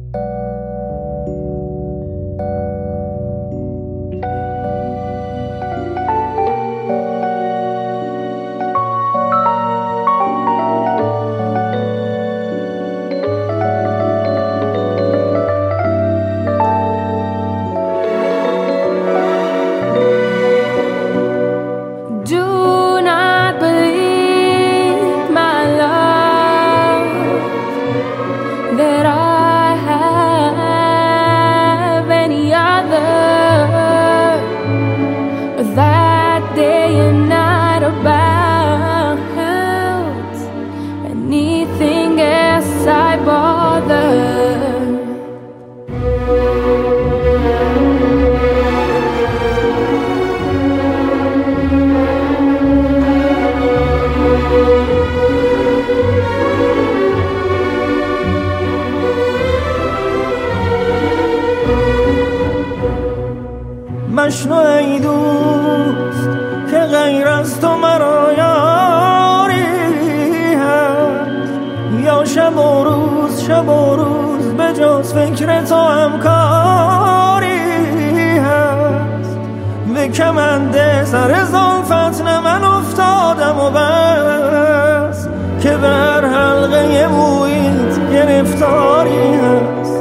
مشنو ای دوست که غیر از تو مرا یاری هست، یا شب و روز به جز فکر تو هم کاری هست. به کمند سر زلفت نه من افتادم و بس، که بر حلقه مویت گرفتاری هست.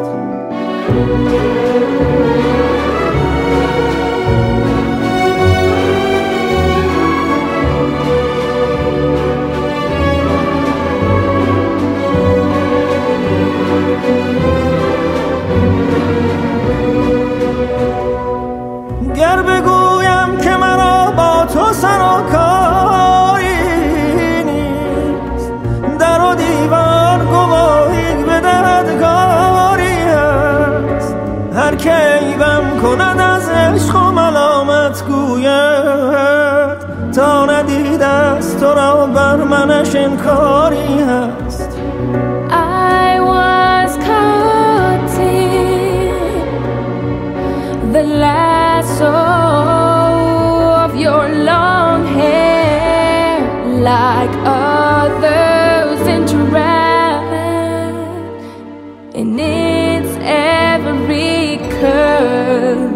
گر بگویم که مرا با تو سر و کاری نیست، در و دیوار گواهی به دردگاری هست. هر که عیبم کند از عشق و ملامت گوید، تا ندیده است تو را بر منش انکاری هست. I was caught in the lasso of your long hair, like others interact in its every curve.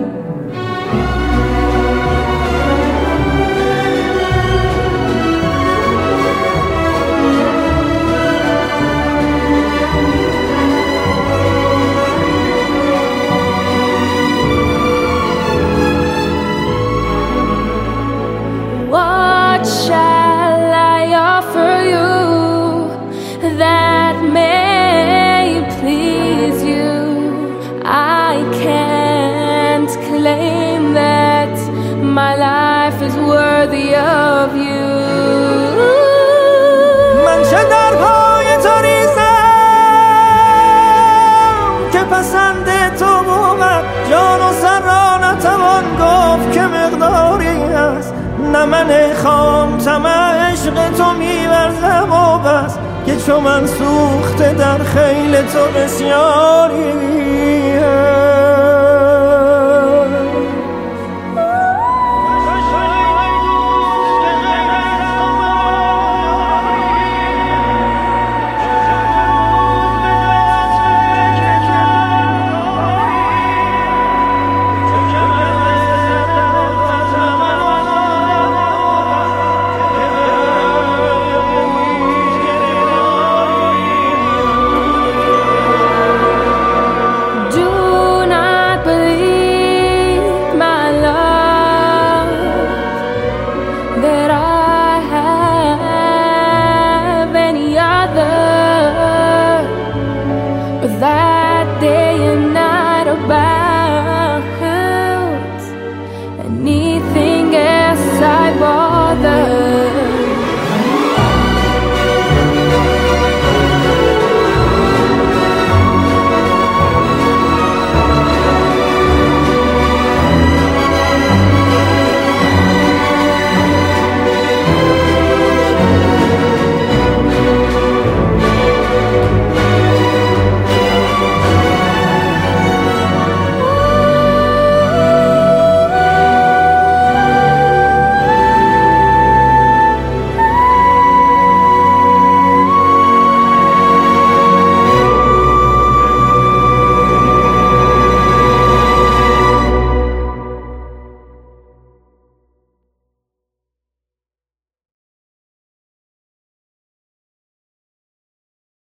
What shall I offer you that may please you? I can't claim that my life is worthy of you. من چه در پای تو ریزم که پسند تو بود، جان و سر را نتوان گفت که مقداری هست. نه من خام طمع عشق تو می‌ورزم و بس، که چو من سوخته در خیل تو بسیاری هست.